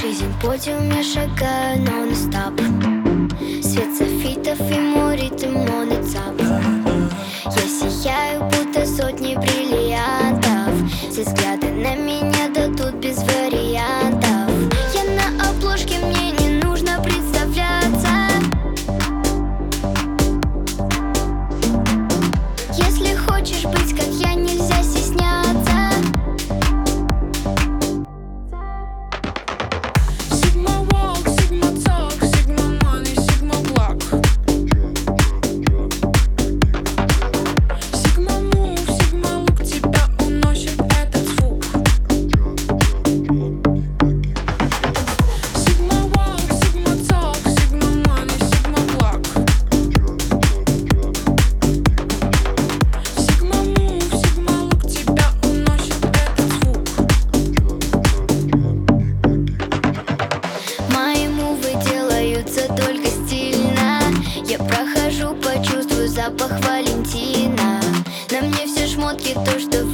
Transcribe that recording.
Жизнь подиум, я шагаю нон-стоп. Свет софитов и мой ритм, он и цап. Я сияю, будто сотни бриллиантов. Все взгляды на меня дадут без вариантов. Я на обложке, мне не нужно представляться. Если хочешь быть как я, нельзя стесняться. Sigma walk, Sigma talk, Sigma money, Sigma block. Sigma move, Sigma look, тебя уносит этот звук. Sigma walk, Sigma talk, Sigma money, Sigma block. Sigma move, Sigma look, тебя уносит этот звук. Мои мувы делаются только стильно. Я прохожу, почувствую запах Валентина. На мне все шмотки, то, что